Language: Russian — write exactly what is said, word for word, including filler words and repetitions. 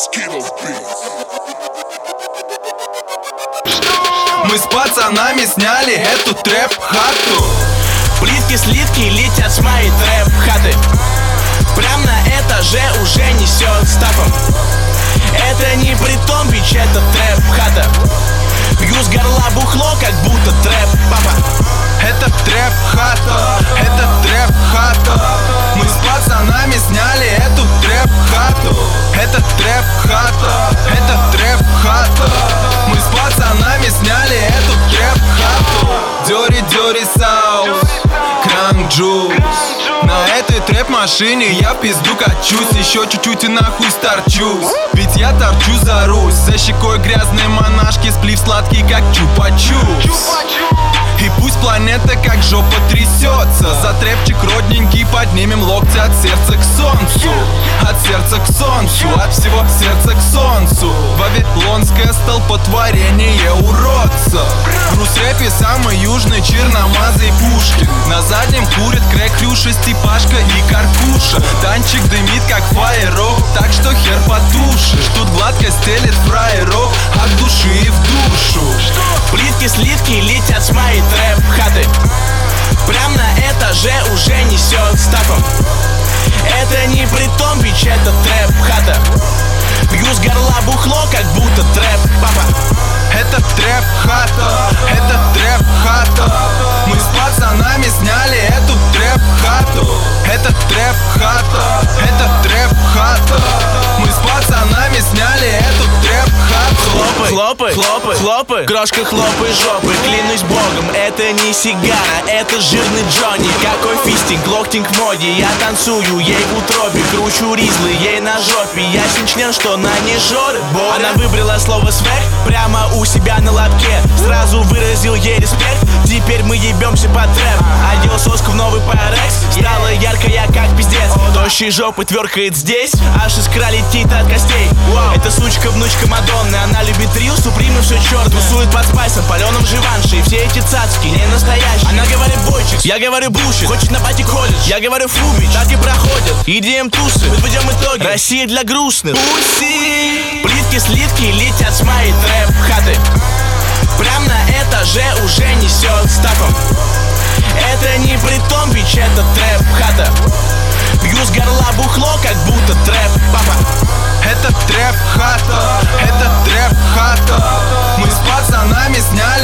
Мы с пацанами сняли эту трэп-хату. Плитки-слитки летят с моей трэп-хаты. Прям на этаже уже несет стапом. Это не притон, бич, это трэп-хата. Пью с горла бухло, как будто трэп-папа. Это трэп-хата, это трэп-хата. Мы с пацанами сняли эту трэп-хату. Это трэп-хата, это трэп-хата. Мы с пацанами сняли эту трэп-хату. Дёри-дёри саус, кранк джус. На этой трэп-машине я в пизду качусь. Еще чуть-чуть и нахуй старчусь. Ведь я торчу за Русь. За щекой грязные монашки, сплив сладкий, как чупа-чупс. И пусть планета как жопа трясется, за трэпчик родненький поднимем локти от сердца к солнцу. От сердца к солнцу, от всего сердца к солнцу. Вавилонское столпотворение уродца. В рус-рэпе самый южный черномазый Пушкин. На заднем курит крэк, Хрюша, Степашка и Каркуша. Танчик дымит как фаерок, так что хер потушишь. Тут гладко стелит фраерок, от души и в душу. Плитки-слитки летят с моей трэп-хаты. Прям на этаже уже несет стапом. Это не притон, бич, это трэп-хата. Пью с горла бухло, как будто трэп-папа. Это трэп-хата, это трэп-хата. Мы с пацанами сняли эту трэп-хату. Это трэп-хата, это трэп-хата. Мы с пацанами сняли эту трэп-хату. Хлопай, хлопай, хлопай, хлопай, крошка хлопай жопы. Клянусь богом, это не сигара, это жирный Джонни. Какой фистинг, локтинг в моде. Я танцую ей в утробе, кручу ризлы ей на жопе. Ясен член, что на ней жоры. Она выбрала слово свек прямо у себя на лобке. Сразу выразил ей респект. Теперь мы ебемся по трэп. Одел соску в новый парекс. Стала яркая, как пиздец. Тощей жопы тверкает здесь, аж искра летит от костей. Эта сучка внучка Мадонны. Она любит рил, супримы, все черт. Тусует под спайсом, паленым живанши. И все эти цацки не настоящие. Она говорит бойчик, я говорю бушит. Хочет на пати колледж, я говорю фубич. Так и проходят, и ди эм-тусы. Подведем итоги, Россия для грустных. Пуси. Плитки-слитки летят с моей трэп-хаты. Прям на этаже уже несет стапом. Это не притон, бич, это трэп-хата. Пью с горла бухло, как будто трэп-папа. Это трэп-хата, это трэп-хата. Мы с пацанами сняли